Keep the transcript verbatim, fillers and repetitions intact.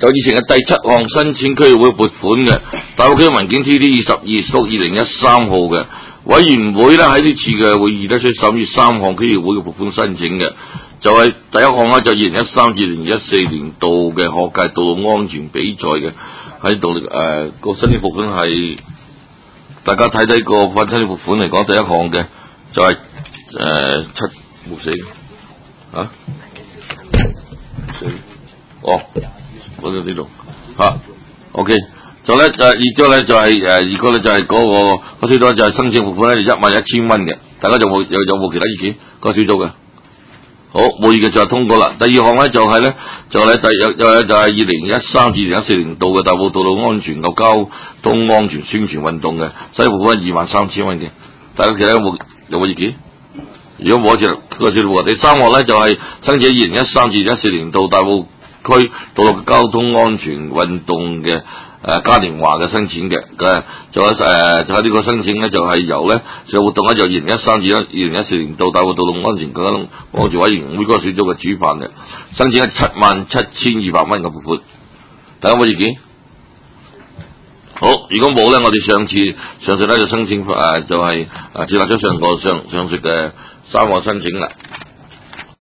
就以前嘅第七項申請區議會撥款嘅大埔區文件 T D 二十二屬二零一三號嘅委員會咧，喺呢次嘅會議咧，需審議三項區議會嘅撥款申請嘅，就係、是、第一項咧就二零一三至二零一四年度嘅學界道路安全比賽嘅喺度誒個申請撥款係大家睇睇個份申請撥款嚟講，第一項嘅就係、是、誒、呃、七冇死啊死哦。嗰度呢度嚇 ，OK， 就咧就二張咧就係誒二個咧就係嗰、那個個小組就係申請撥款咧一萬一千蚊嘅，大家有冇有有冇其他意見？個小組嘅好冇意見就係通過啦。第二項咧就係、是、咧就咧第有有就係二零一三至二零一四年度嘅大埔道路安全及交通安全宣傳運動嘅，申請撥款二萬三千蚊嘅，大家其他有冇有冇意見？如果冇就個小組。第三項咧就係、是、申請二零一三至二零一四年度大埔區道路交通安全運動嘅誒、呃、嘉年華嘅申請嘅，嘅就喺誒就喺呢個申請咧就係、是、由咧上活動咧就二零一三至二零一四年度大埔道路安全交通安全委員會嗰個小組嘅主辦嘅，申請係七萬七千二百蚊嘅撥款，大家有冇意見？好，如果冇咧，我哋上次上述咧就申請誒、呃、就係誒接納咗上個上上述嘅三個申請啦。